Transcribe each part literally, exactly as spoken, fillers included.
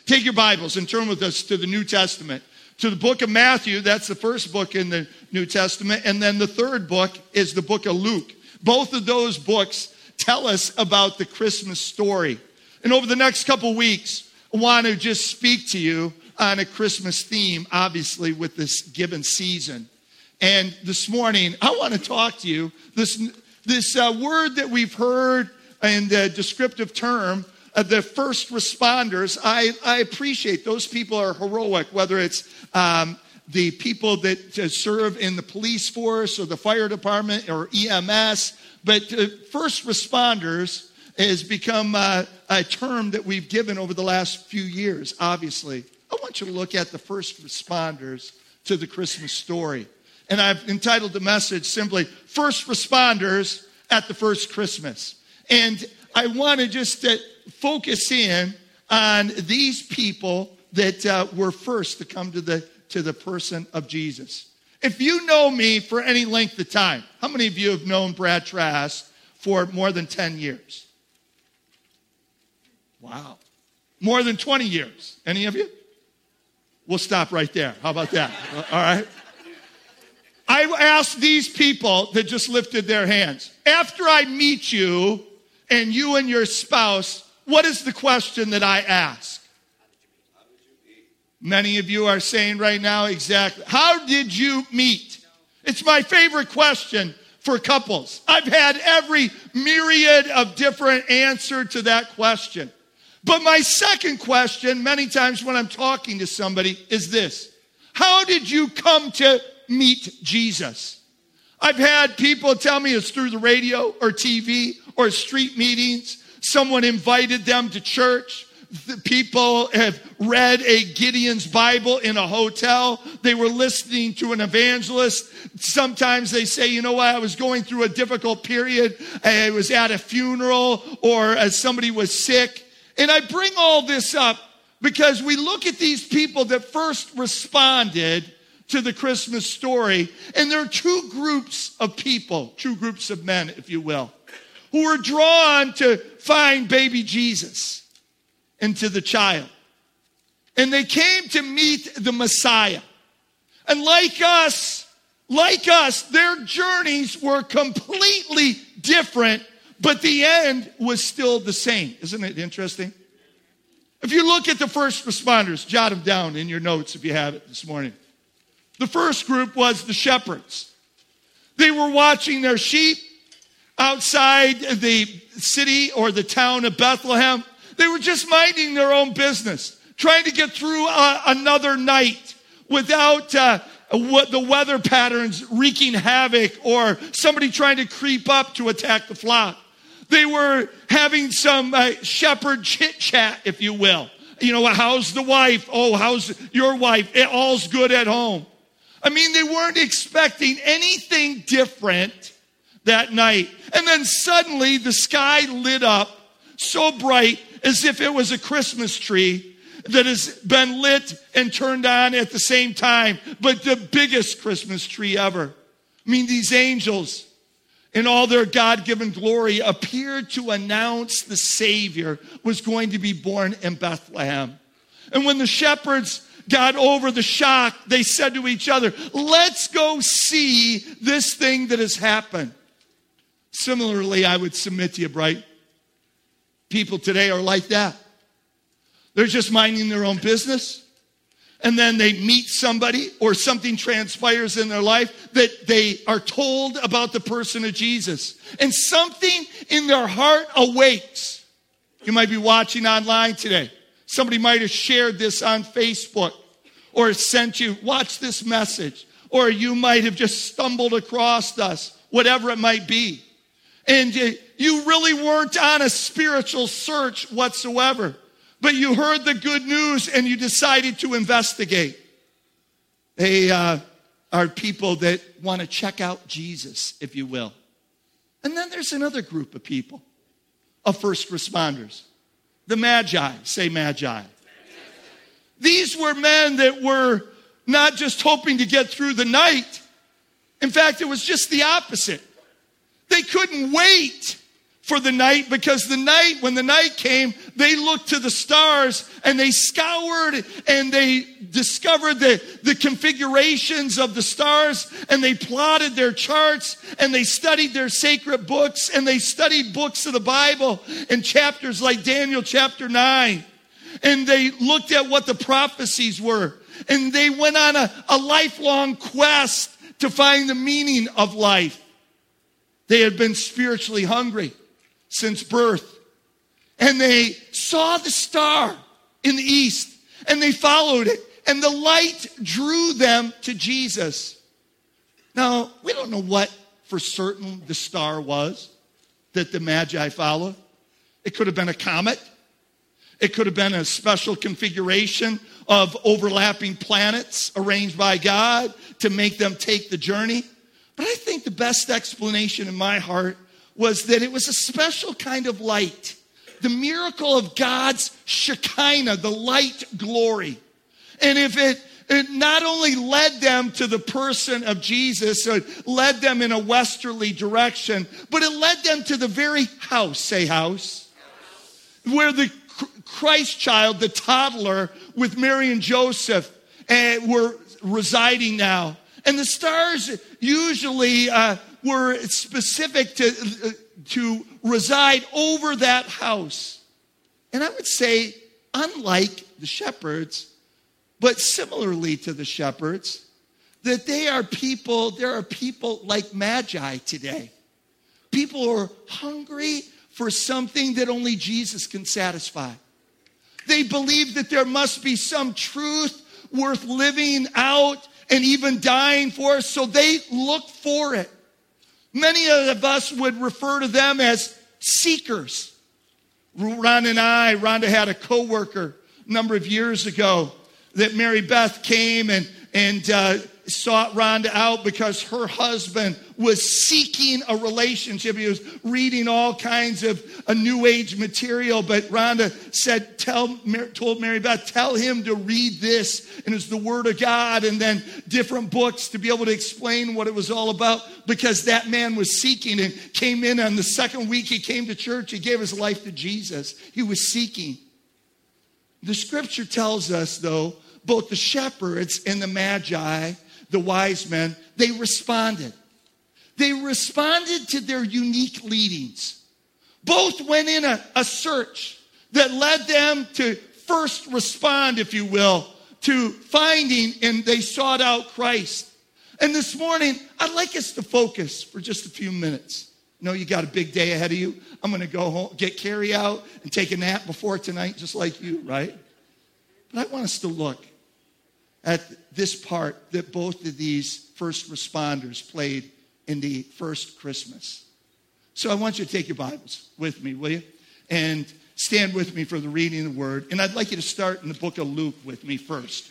take your Bibles and turn with us to the New Testament. To the book of Matthew, that's the first book in the New Testament. And then the third book is the book of Luke. Both of those books tell us about the Christmas story. And over the next couple weeks, I want to just speak to you on a Christmas theme, obviously, with this given season. And this morning, I want to talk to you, this, this uh, word that we've heard in the descriptive term, uh, the first responders. I, I appreciate those people are heroic, whether it's um, the people that uh, serve in the police force or the fire department or E M S. But uh, first responders has become uh, a term that we've given over the last few years, obviously. I want you to look at the first responders to the Christmas story. And I've entitled the message simply, First Responders at the First Christmas. And I want to just uh, focus in on these people that uh, were first to come to the, to the person of Jesus. If you know me for any length of time, how many of you have known Brad Trask for more than ten years? Wow. More than twenty years. Any of you? We'll stop right there. How about that? All right. I asked these people that just lifted their hands, after I meet you and you and your spouse, what is the question that I ask? Many of you are saying right now exactly, how did you meet? It's my favorite question for couples. I've had every myriad of different answer to that question. But my second question, many times when I'm talking to somebody, is this. How did you come to meet Jesus? I've had people tell me it's through the radio or T V or street meetings. Someone invited them to church. The people have read a Gideon's Bible in a hotel. They were listening to an evangelist. Sometimes they say, you know what, I was going through a difficult period. I was at a funeral or as somebody was sick. And I bring all this up because we look at these people that first responded to the Christmas story. And there are two groups of people, two groups of men, if you will, who were drawn to find baby Jesus and to the child. And they came to meet the Messiah. And like us, like us, their journeys were completely different, but the end was still the same. Isn't it interesting? If you look at the first responders, jot them down in your notes if you have it this morning. The first group was the shepherds. They were watching their sheep outside the city or the town of Bethlehem. They were just minding their own business, trying to get through uh, another night without uh, what the weather patterns wreaking havoc or somebody trying to creep up to attack the flock. They were having some uh, shepherd chit-chat, if you will. You know, how's the wife? Oh, how's your wife? It, all's good at home. I mean, they weren't expecting anything different that night. And then suddenly the sky lit up so bright as if it was a Christmas tree that has been lit and turned on at the same time, but the biggest Christmas tree ever. I mean, these angels in all their God-given glory appeared to announce the Savior was going to be born in Bethlehem. And when the shepherds got over the shock, they said to each other, let's go see this thing that has happened. Similarly, I would submit to you, Bright, people today are like that. They're just minding their own business. And then they meet somebody or something transpires in their life that they are told about the person of Jesus. And something in their heart awakes. You might be watching online today. Somebody might have shared this on Facebook or sent you, watch this message. Or you might have just stumbled across us, whatever it might be. And you really weren't on a spiritual search whatsoever. But you heard the good news and you decided to investigate. They uh, are people that want to check out Jesus, if you will. And then there's another group of people, of first responders. The Magi. Say Magi. These were men that were not just hoping to get through the night. In fact, it was just the opposite. They couldn't wait for the night because the night, when the night came, They looked to the stars and they scoured and they discovered the, the configurations of the stars, and they plotted their charts and they studied their sacred books, and they studied books of the Bible in chapters like Daniel chapter nine. And they looked at what the prophecies were, and they went on a, a lifelong quest to find the meaning of life. They had been spiritually hungry since birth. And they saw the star in the east, and they followed it, and the light drew them to Jesus. Now, we don't know what for certain the star was that the Magi followed. It could have been a comet. It could have been a special configuration of overlapping planets arranged by God to make them take the journey. But I think the best explanation in my heart was that it was a special kind of light. The miracle of God's Shekinah, the light glory. And if it, it not only led them to the person of Jesus, or led them in a westerly direction, but it led them to the very house, say house, where the Christ child, the toddler, with Mary and Joseph, uh, were residing now. And the stars usually uh, were specific to, uh, to reside over that house. And I would say, unlike the shepherds, but similarly to the shepherds, that they are people, there are people like Magi today. People who are hungry for something that only Jesus can satisfy. They believe that there must be some truth worth living out and even dying for, so they look for it. Many of us would refer to them as seekers. Rhonda and I, Rhonda had a coworker a number of years ago that Mary Beth came and, and uh, sought Rhonda out because her husband was seeking a relationship. He was reading all kinds of a new age material, but Rhonda said, tell, told Mary Beth, tell him to read this, and it's the Word of God, and then different books to be able to explain what it was all about, because that man was seeking and came in on the second week he came to church. He gave his life to Jesus. He was seeking. The scripture tells us, though, both the shepherds and the Magi, the wise men, they responded. They responded to their unique leadings. Both went in a, a search that led them to first respond, if you will, to finding, and they sought out Christ. And this morning, I'd like us to focus for just a few minutes. I know you got a big day ahead of you. I'm going to go home, get Carrie out, and take a nap before tonight, just like you, right? But I want us to look at this part that both of these first responders played in the first Christmas. So I want you to take your Bibles with me, will you? And stand with me for the reading of the Word. And I'd like you to start in the book of Luke with me first.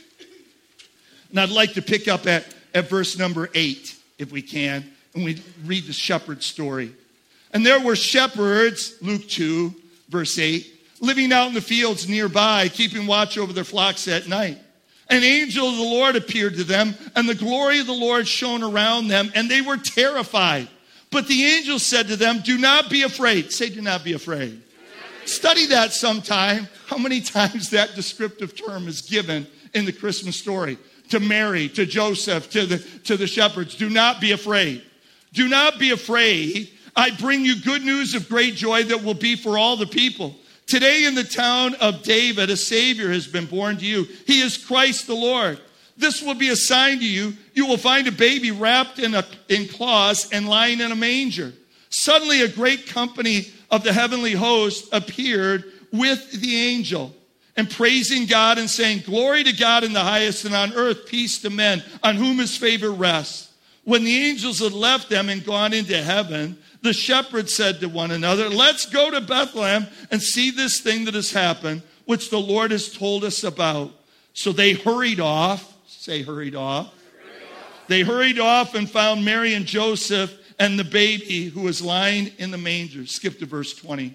And I'd like to pick up at, at verse number eight, if we can, and we read the shepherd story. And there were shepherds, Luke two, verse eight, living out in the fields nearby, keeping watch over their flocks at night. An angel of the Lord appeared to them, and the glory of the Lord shone around them, and they were terrified. But the angel said to them, do not be afraid. Say, do not be afraid. Study that sometime, how many times that descriptive term is given in the Christmas story. To Mary, to Joseph, to the, to the shepherds. Do not be afraid. Do not be afraid. I bring you good news of great joy that will be for all the people. Today in the town of David, a Savior has been born to you. He is Christ the Lord. This will be a sign to you. You will find a baby wrapped in, a, in cloths and lying in a manger. Suddenly a great company of the heavenly host appeared with the angel, and praising God and saying, glory to God in the highest, and on earth peace to men on whom his favor rests. When the angels had left them and gone into heaven, the shepherds said to one another, let's go to Bethlehem and see this thing that has happened, which the Lord has told us about. So they hurried off. Say hurried off. Hurried off. They hurried off and found Mary and Joseph and the baby who was lying in the manger. Skip to verse twenty.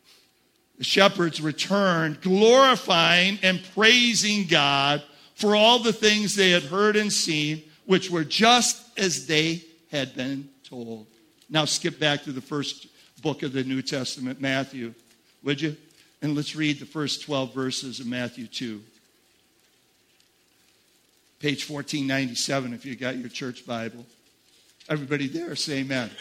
The shepherds returned, glorifying and praising God for all the things they had heard and seen, which were just as they had been told. Now skip back to the first book of the New Testament, Matthew, would you? And let's read the first twelve verses of Matthew two. Page fourteen ninety-seven if you got your church Bible. Everybody there, say amen. Amen.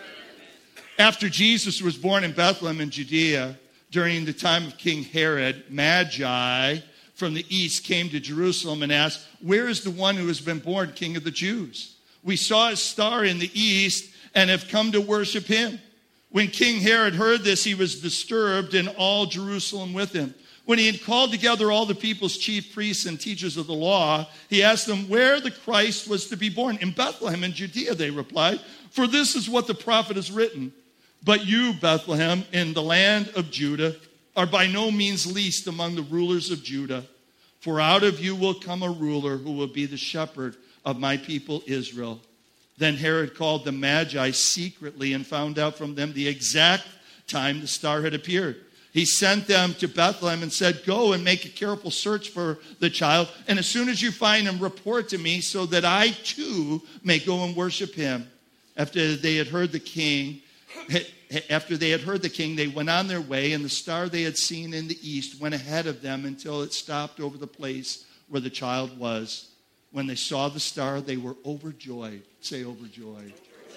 After Jesus was born in Bethlehem in Judea, during the time of King Herod, Magi from the east came to Jerusalem and asked, "Where is the one who has been born King of the Jews? We saw his star in the east and have come to worship him." When King Herod heard this, he was disturbed, and all Jerusalem with him. When he had called together all the people's chief priests and teachers of the law, he asked them where the Christ was to be born. "In Bethlehem in Judea," they replied, "for this is what the prophet has written. But you, Bethlehem, in the land of Judah, are by no means least among the rulers of Judah. For out of you will come a ruler who will be the shepherd of my people Israel." Then Herod called the Magi secretly and found out from them the exact time the star had appeared. He sent them to Bethlehem and said, "Go and make a careful search for the child, and as soon as you find him, report to me so that I too may go and worship him." After they had heard the king, after they had heard the king, they went on their way, and the star they had seen in the east went ahead of them until it stopped over the place where the child was. When they saw the star, they were overjoyed. Say overjoyed.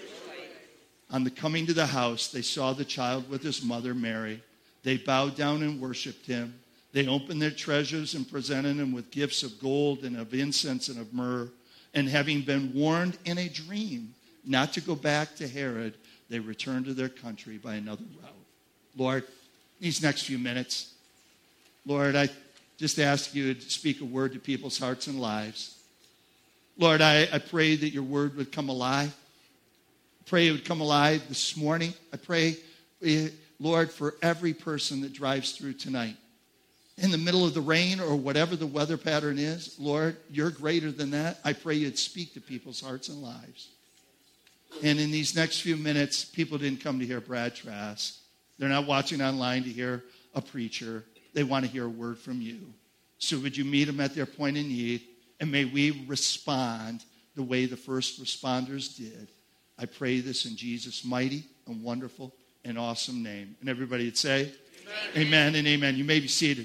On the coming to the house, they saw the child with his mother Mary. They bowed down and worshipped him. They opened their treasures and presented him with gifts of gold and of incense and of myrrh. And having been warned in a dream not to go back to Herod, they returned to their country by another route. Lord, these next few minutes, Lord, I just ask you to speak a word to people's hearts and lives. Lord, I, I pray that your word would come alive. I pray it would come alive this morning. I pray, Lord, for every person that drives through tonight. In the middle of the rain or whatever the weather pattern is, Lord, you're greater than that. I pray you'd speak to people's hearts and lives. And in these next few minutes, people didn't come to hear Brad Trask. They're not watching online to hear a preacher. They want to hear a word from you. So would you meet them at their point in need? And may we respond the way the first responders did. I pray this in Jesus' mighty and wonderful and awesome name. And everybody would say, amen, amen and amen. You may be seated.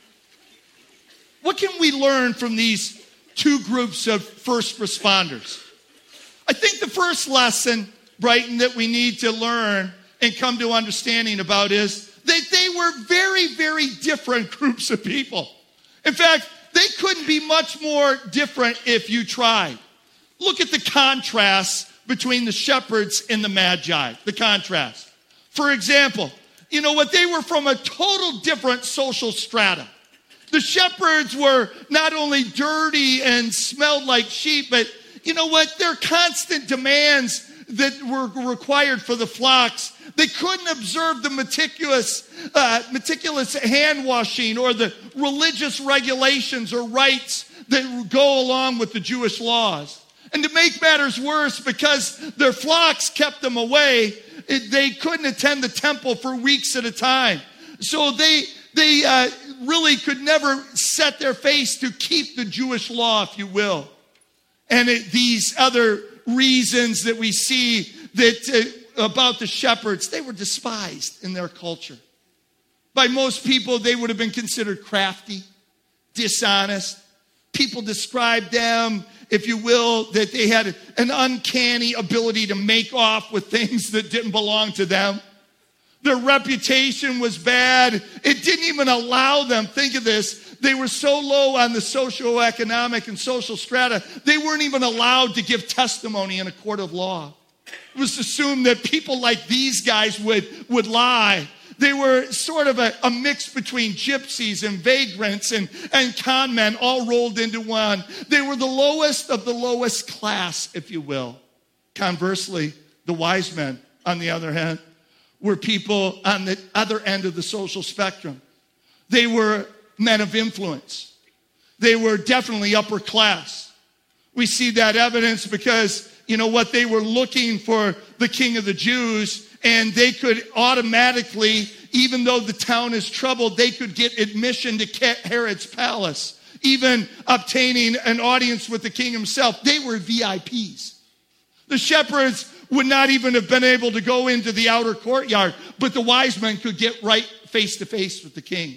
What can we learn from these two groups of first responders? I think the first lesson, Brighton, that we need to learn and come to understanding about is that they were very, very different groups of people. In fact, they couldn't be much more different if you tried. Look at the contrast between the shepherds and the Magi. The contrast. For example, you know what? They were from a total different social strata. The shepherds were not only dirty and smelled like sheep, but you know what? Their constant demands that were required for the flocks, they couldn't observe the meticulous, uh, meticulous hand washing or the religious regulations or rites that go along with the Jewish laws. And to make matters worse, because their flocks kept them away, it, they couldn't attend the temple for weeks at a time. So they they uh, really could never set their face to keep the Jewish law, if you will. And it, these other reasons that we see that uh, about the shepherds, they were despised in their culture. By most people, they would have been considered crafty, dishonest. People described them, if you will, that they had an uncanny ability to make off with things that didn't belong to them. Their reputation was bad. It didn't even allow them, think of this, they were so low on the socioeconomic and social strata, they weren't even allowed to give testimony in a court of law. It was assumed that people like these guys would, would lie. They were sort of a, a mix between gypsies and vagrants and, and con men all rolled into one. They were the lowest of the lowest class, if you will. Conversely, the wise men, on the other hand, were people on the other end of the social spectrum. They were men of influence. They were definitely upper class. We see that evidence because, you know what, they were looking for the King of the Jews, and they could automatically, even though the town is troubled, they could get admission to Herod's palace, even obtaining an audience with the king himself. They were V I Ps. The shepherds would not even have been able to go into the outer courtyard, but the wise men could get right face to face with the king.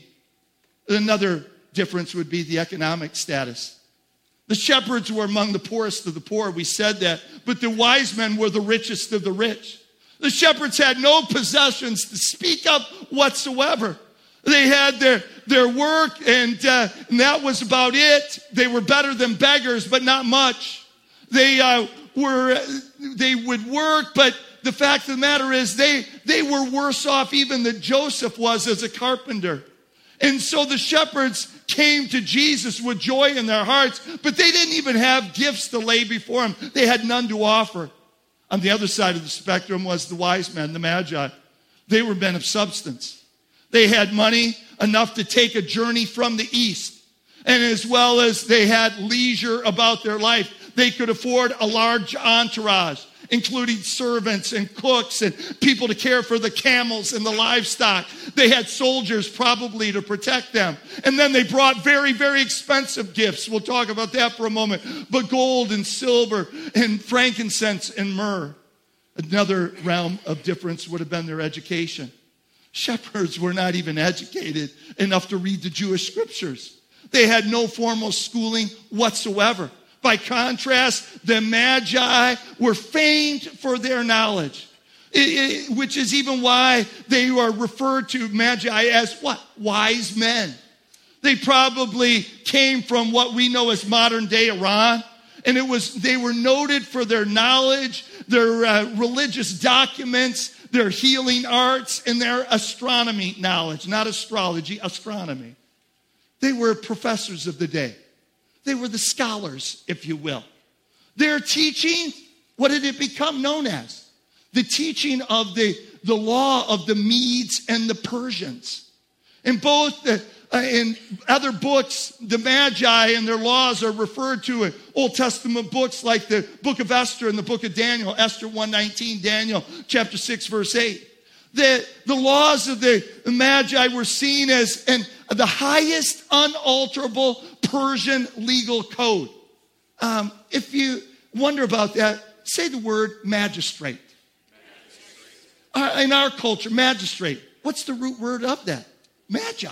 Another difference would be the economic status. The shepherds were among the poorest of the poor, we said that, but the wise men were the richest of the rich. The shepherds had no possessions to speak of whatsoever. They had their, their work, and, uh, and that was about it. They were better than beggars, but not much. They uh, were they would work, but the fact of the matter is they, they were worse off even than Joseph was as a carpenter. And so the shepherds came to Jesus with joy in their hearts, but they didn't even have gifts to lay before him. They had none to offer. On the other side of the spectrum was the wise men, the Magi. They were men of substance. They had money enough to take a journey from the east. And as well as they had leisure about their life, they could afford a large entourage, including servants and cooks and people to care for the camels and the livestock. They had soldiers probably to protect them. And then they brought very, very expensive gifts. We'll talk about that for a moment. But gold and silver and frankincense and myrrh. Another realm of difference would have been their education. Shepherds were not even educated enough to read the Jewish scriptures. They had no formal schooling whatsoever. By contrast, the Magi were famed for their knowledge, it, it, which is even why they are referred to, Magi, as what? Wise men. They probably came from what we know as modern-day Iran, and it was they were noted for their knowledge, their uh, religious documents, their healing arts, and their astronomy knowledge. Not astrology, astronomy. They were professors of the day. They were the scholars, if you will. Their teaching, what did it become known as? The teaching of the, the law of the Medes and the Persians. In both the, uh, in other books, the Magi and their laws are referred to in Old Testament books like the book of Esther and the book of Daniel, Esther one nineteen, Daniel chapter six, verse eight. The, the laws of the Magi were seen as an, the highest unalterable Persian legal code. Um, if you wonder about that, say the word magistrate. Uh, in our culture, magistrate. What's the root word of that? Magi.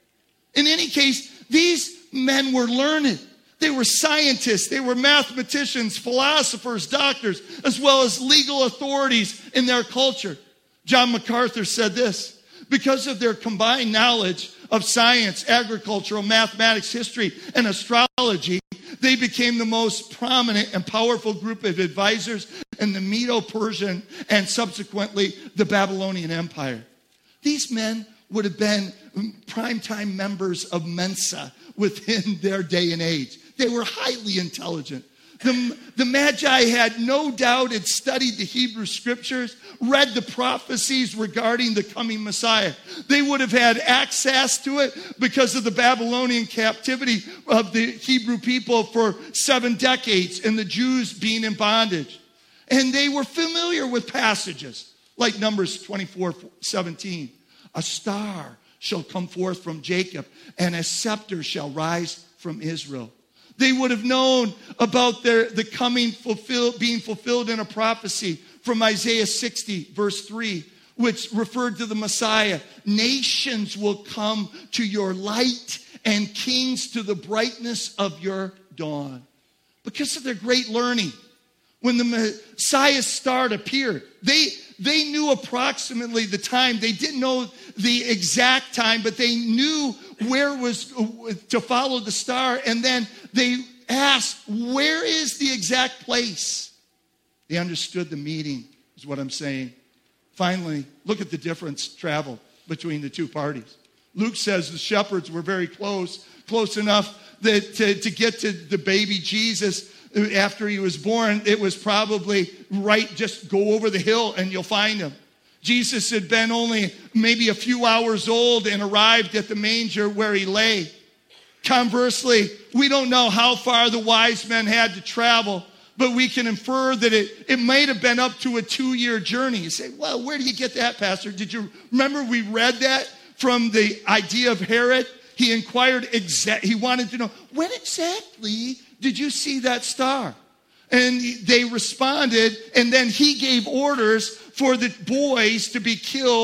In any case, these men were learned. They were scientists. They were mathematicians, philosophers, doctors, as well as legal authorities in their culture. John MacArthur said this: because of their combined knowledge of science, agricultural, mathematics, history, and astrology, they became the most prominent and powerful group of advisors in the Medo-Persian and subsequently the Babylonian Empire. These men would have been primetime members of Mensa within their day and age. They were highly intelligent. The, the Magi had no doubt had studied the Hebrew scriptures, read the prophecies regarding the coming Messiah. They would have had access to it because of the Babylonian captivity of the Hebrew people for seven decades and the Jews being in bondage. And they were familiar with passages like Numbers twenty-four seventeen. A star shall come forth from Jacob, and a scepter shall rise from Israel. They would have known about their, the coming fulfill, being fulfilled in a prophecy from Isaiah sixty, verse three, which referred to the Messiah. Nations will come to your light and kings to the brightness of your dawn. Because of their great learning, when the Messiah's star appeared, they, they knew approximately the time. They didn't know the exact time, but they knew where was to follow the star. And then they asked, where is the exact place? They understood the meaning, is what I'm saying. Finally, look at the difference travel between the two parties. Luke says the shepherds were very close, close enough that to, to get to the baby Jesus after he was born, it was probably right, just go over the hill and you'll find him. Jesus had been only maybe a few hours old and arrived at the manger where he lay. Conversely, we don't know how far the wise men had to travel, but we can infer that it, it might have been up to a two-year journey. You say, well, where do you get that, Pastor? Did you remember we read that from the idea of Herod? He inquired, exa- he wanted to know, when exactly did you see that star? And they responded, and then he gave orders for the boys to be killed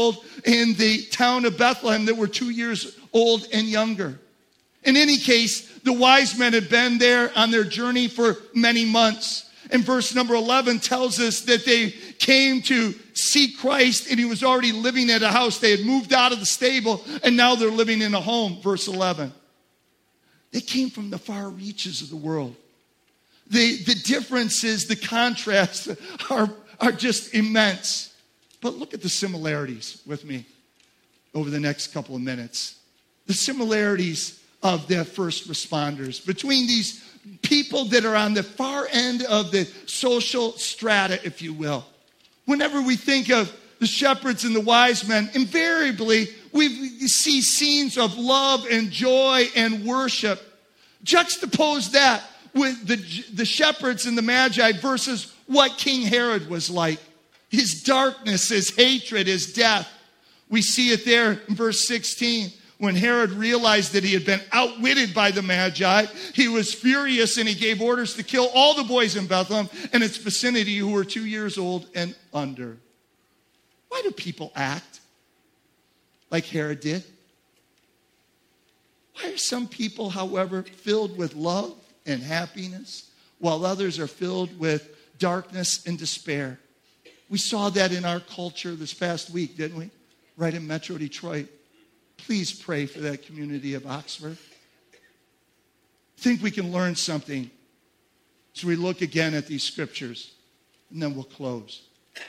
in the town of Bethlehem that were two years old and younger. In any case, the wise men had been there on their journey for many months. And verse number eleven tells us that they came to see Christ, and he was already living at a house. They had moved out of the stable, and now they're living in a home. Verse eleven. They came from the far reaches of the world. The, the differences, the contrasts are, are just immense. But look at the similarities with me over the next couple of minutes. The similarities of the first responders between these people that are on the far end of the social strata, if you will. Whenever we think of the shepherds and the wise men, invariably we see scenes of love and joy and worship. Juxtapose that with the, the shepherds and the magi versus what King Herod was like. His darkness, his hatred, his death. We see it there in verse sixteen. When Herod realized that he had been outwitted by the Magi, he was furious and he gave orders to kill all the boys in Bethlehem and its vicinity who were two years old and under. Why do people act like Herod did? Why are some people, however, filled with love and happiness, while others are filled with darkness and despair? We saw that in our culture this past week, didn't we? Right in Metro Detroit. Please pray for that community of Oxford. I think we can learn something as we look again at these scriptures, and then we'll close.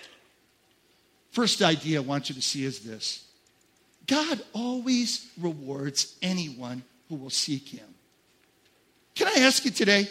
First idea I want you to see is this. God always rewards anyone who will seek him. Can I ask you today?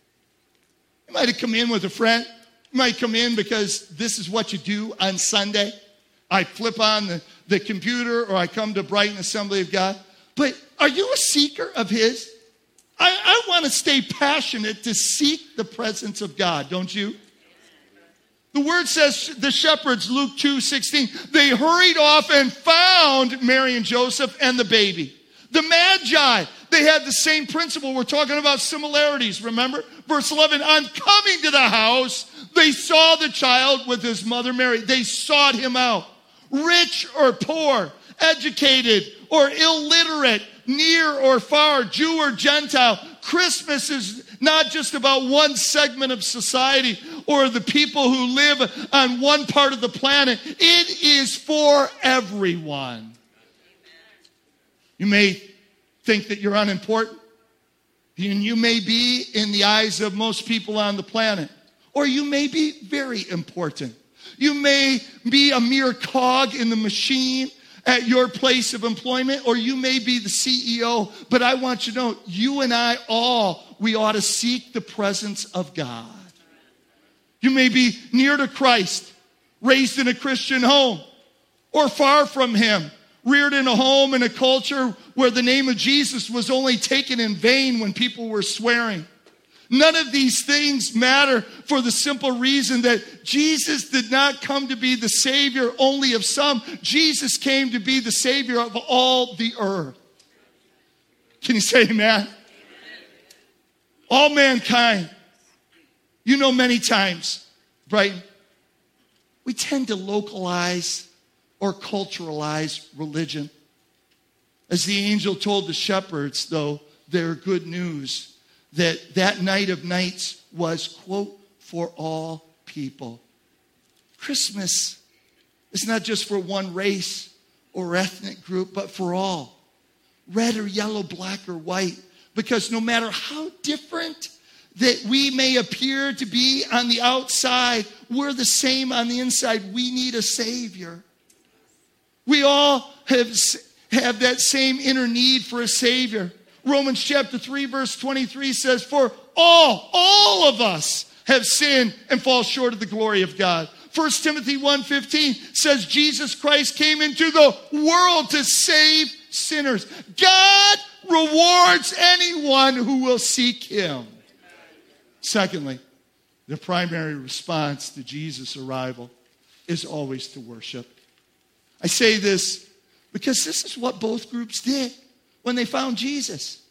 You might have come in with a friend. You might come in because this is what you do on Sunday. I flip on the, the computer or I come to Brighton Assembly of God. But are you a seeker of his? I, I want to stay passionate to seek the presence of God, don't you? The word says the shepherds, Luke two sixteen, they hurried off and found Mary and Joseph and the baby. The Magi, they had the same principle. We're talking about similarities, remember? Verse eleven, on coming to the house, they saw the child with his mother Mary. They sought him out. Rich or poor, educated or illiterate, near or far, Jew or Gentile. Christmas is not just about one segment of society or the people who live on one part of the planet. It is for everyone. You may think that you're unimportant, and you may be in the eyes of most people on the planet, or you may be very important. You may be a mere cog in the machine at your place of employment, or you may be the C E O. But I want you to know, you and I all, we ought to seek the presence of God. You may be near to Christ, raised in a Christian home, or far from him, reared in a home in a culture where the name of Jesus was only taken in vain when people were swearing. None of these things matter for the simple reason that Jesus did not come to be the Savior only of some. Jesus came to be the Savior of all the earth. Can you say amen? Amen. All mankind. You know, many times, right? We tend to localize or culturalize religion. As the angel told the shepherds, though, their good news that that night of nights was, quote, for all people. Christmas is not just for one race or ethnic group, but for all. Red or yellow, black or white. Because no matter how different that we may appear to be on the outside, we're the same on the inside. We need a Savior. We all have, have that same inner need for a Savior. Romans chapter three, verse twenty-three says, for all, all of us have sinned and fall short of the glory of God. First Timothy one fifteen says Jesus Christ came into the world to save sinners. God rewards anyone who will seek him. Secondly, the primary response to Jesus' arrival is always to worship. I say this because this is what both groups did when they found Jesus.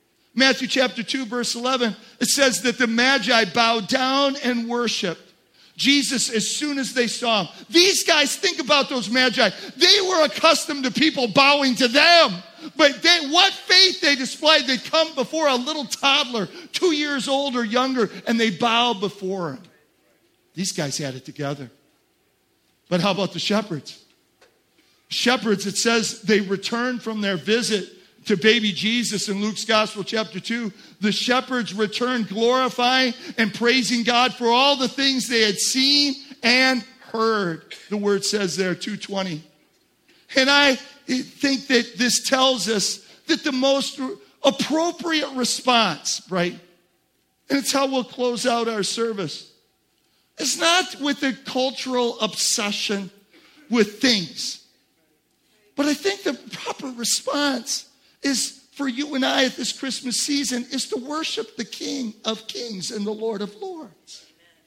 Matthew chapter two, verse eleven, it says that the Magi bowed down and worshiped. Jesus as soon as they saw him. These guys, think about those magi. They were accustomed to people bowing to them. But they, what faith they displayed. They come before a little toddler, two years old or younger, and they bow before him. These guys had it together. But how about the shepherds? Shepherds, it says they returned from their visit to baby Jesus in Luke's Gospel, chapter two. The shepherds returned glorifying and praising God for all the things they had seen and heard. The word says there, two twenty. And I think that this tells us that the most appropriate response, right? And it's how we'll close out our service. It's not with a cultural obsession with things. But I think the proper response is for you and I at this Christmas season is to worship the King of Kings and the Lord of Lords.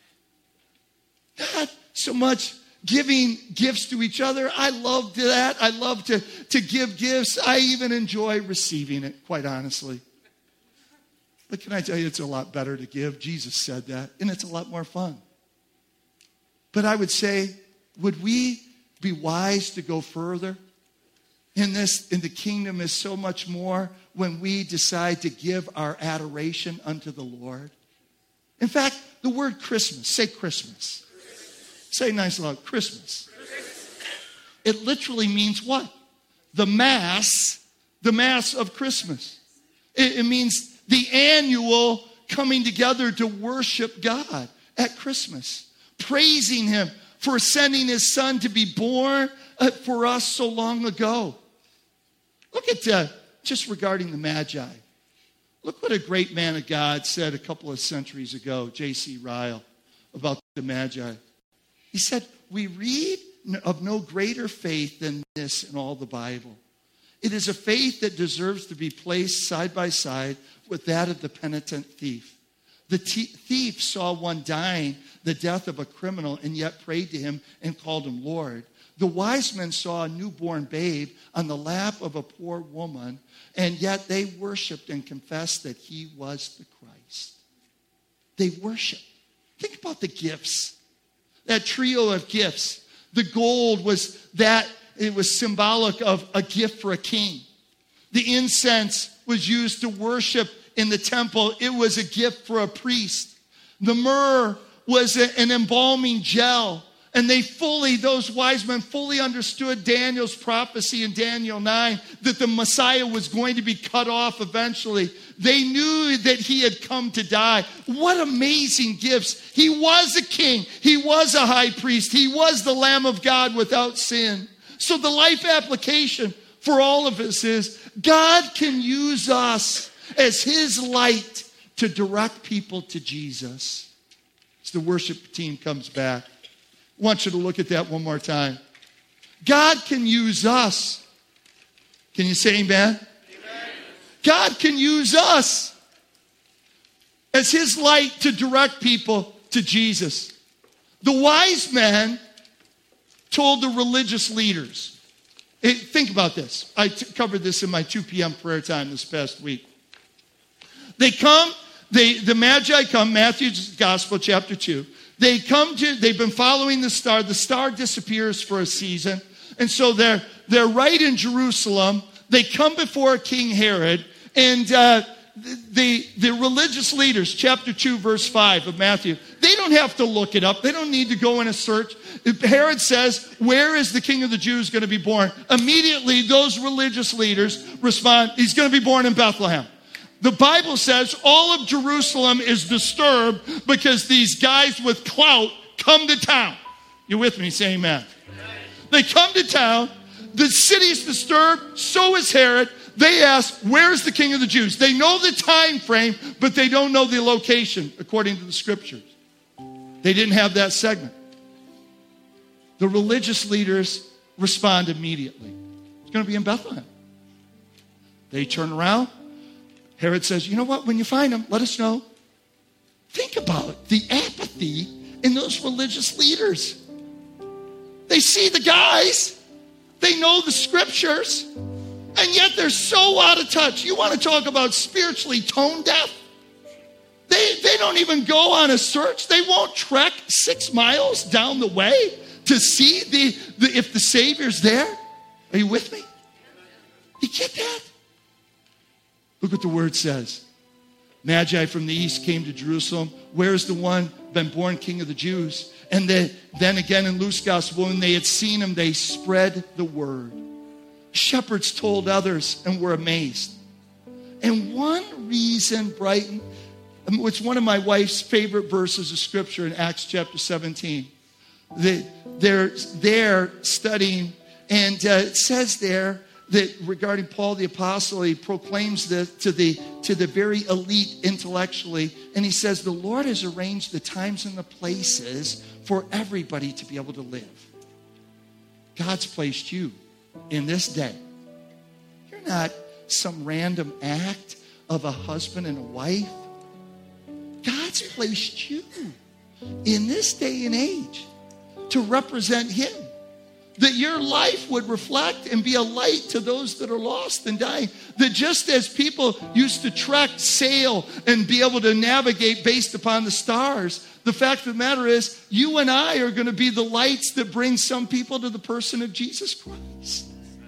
Not so much giving gifts to each other. I love that. I love to, to give gifts. I even enjoy receiving it, quite honestly. But can I tell you, it's a lot better to give. Jesus said that, and it's a lot more fun. But I would say, would we be wise to go further? In this, in the kingdom is so much more when we decide to give our adoration unto the Lord. In fact, the word Christmas, say Christmas. Christmas. Say nice loud, Christmas. Christmas. It literally means what? The mass, the mass of Christmas. It, it means the annual coming together to worship God at Christmas. Praising him for sending his son to be born for us so long ago. Look at, uh, just regarding the Magi. Look what a great man of God said a couple of centuries ago, J C Ryle, about the Magi. He said, we read of no greater faith than this in all the Bible. It is a faith that deserves to be placed side by side with that of the penitent thief. The t- thief saw one dying the death of a criminal and yet prayed to him and called him Lord. The wise men saw a newborn babe on the lap of a poor woman, and yet they worshiped and confessed that he was the Christ. They worshiped. Think about the gifts. That trio of gifts. The gold was that, it was symbolic of a gift for a king. The incense was used to worship in the temple. It was a gift for a priest. The myrrh was a, an embalming gel. And they fully, those wise men fully understood Daniel's prophecy in Daniel nine that the Messiah was going to be cut off eventually. They knew that he had come to die. What amazing gifts. He was a king. He was a high priest. He was the Lamb of God without sin. So the life application for all of us is God can use us as his light to direct people to Jesus. As the worship team comes back, I want you to look at that one more time. God can use us. Can you say amen? Amen? God can use us as his light to direct people to Jesus. The wise men told the religious leaders. It, think about this. I t- covered this in my two p.m. prayer time this past week. They come, they, the Magi come, Matthew's Gospel, chapter two. They come to, they've been following the star. The star disappears for a season. And so they're, they're right in Jerusalem. They come before King Herod. And uh, the, the religious leaders, chapter two, verse five of Matthew, they don't have to look it up. They don't need to go in a search. Herod says, where is the King of the Jews going to be born? Immediately, those religious leaders respond, he's going to be born in Bethlehem. The Bible says all of Jerusalem is disturbed because these guys with clout come to town. You with me? Say amen. Amen. They come to town. The city's disturbed. So is Herod. They ask, where's the King of the Jews? They know the time frame, but they don't know the location according to the scriptures. They didn't have that segment. The religious leaders respond immediately. It's going to be in Bethlehem. They turn around. Herod says, you know what? When you find him, let us know. Think about the apathy in those religious leaders. They see the guys. They know the scriptures. And yet they're so out of touch. You want to talk about spiritually tone deaf? They, they don't don't even go on a search. They won't trek six miles down the way to see the, the if the Savior's there. Are you with me? You get that? Look what the word says. Magi from the east came to Jerusalem. Where is the one been born King of the Jews? And they, then again in Luke's gospel, when they had seen him, they spread the word. Shepherds told others and were amazed. And one reason, Brighton, it's one of my wife's favorite verses of scripture in Acts chapter seventeen. They, they're there studying, and uh, it says there that regarding Paul the apostle, he proclaims this to the to the very elite intellectually, and he says, the Lord has arranged the times and the places for everybody to be able to live. God's placed you in this day. You're not some random act of a husband and a wife. God's placed you in this day and age to represent him. That your life would reflect and be a light to those that are lost and dying. That just as people used to trek, sail, and be able to navigate based upon the stars, the fact of the matter is, you and I are going to be the lights that bring some people to the person of Jesus Christ.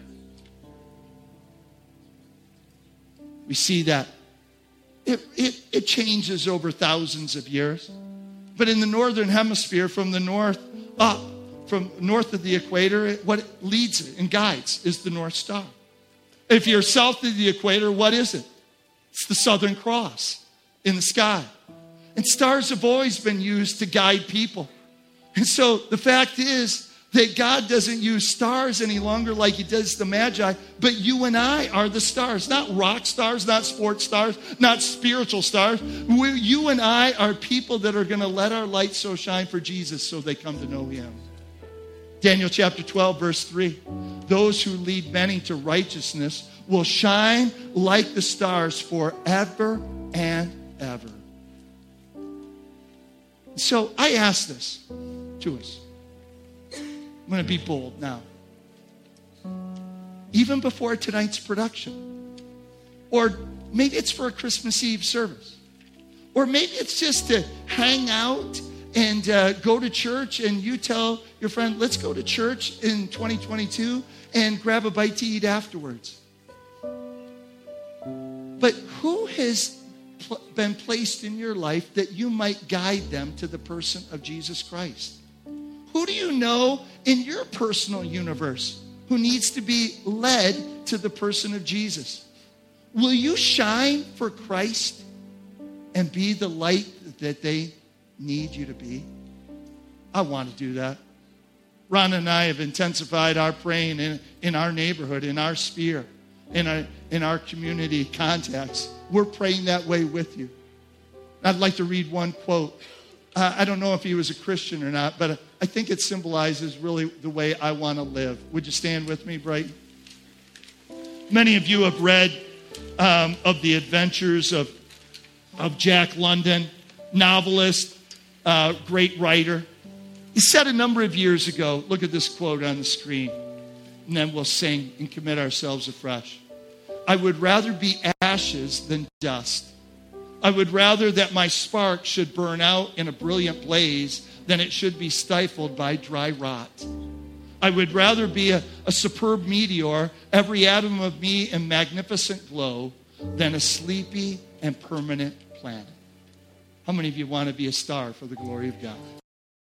We see that. It, it, it changes over thousands of years. But in the northern hemisphere, from the north up, from north of the equator, what leads it and guides is the North Star. If you're south of the equator, what is it? It's the Southern Cross in the sky. And stars have always been used to guide people. And so the fact is that God doesn't use stars any longer like he does the Magi, but you and I are the stars. Not rock stars, not sports stars, not spiritual stars. We, you and I are people that are going to let our light so shine for Jesus so they come to know him. Daniel chapter twelve, verse three. Those who lead many to righteousness will shine like the stars forever and ever. So I ask this to us. I'm going to be bold now. Even before tonight's production. Or maybe it's for a Christmas Eve service. Or maybe it's just to hang out and uh, go to church, and you tell your friend, let's go to church in twenty twenty-two and grab a bite to eat afterwards. But who has pl- been placed in your life that you might guide them to the person of Jesus Christ? Who do you know in your personal universe who needs to be led to the person of Jesus? Will you shine for Christ and be the light that they need you to be? I want to do that. Ron and I have intensified our praying in, in our neighborhood, in our sphere, in our, in our community contacts. We're praying that way with you. I'd like to read one quote. Uh, I don't know if he was a Christian or not, but I think it symbolizes really the way I want to live. Would you stand with me, Brighton? Many of you have read um, of the adventures of, of Jack London, novelist, uh, great writer. He said a number of years ago, look at this quote on the screen, and then we'll sing and commit ourselves afresh. I would rather be ashes than dust. I would rather that my spark should burn out in a brilliant blaze than it should be stifled by dry rot. I would rather be a, a superb meteor, every atom of me in magnificent glow, than a sleepy and permanent planet. How many of you want to be a star for the glory of God?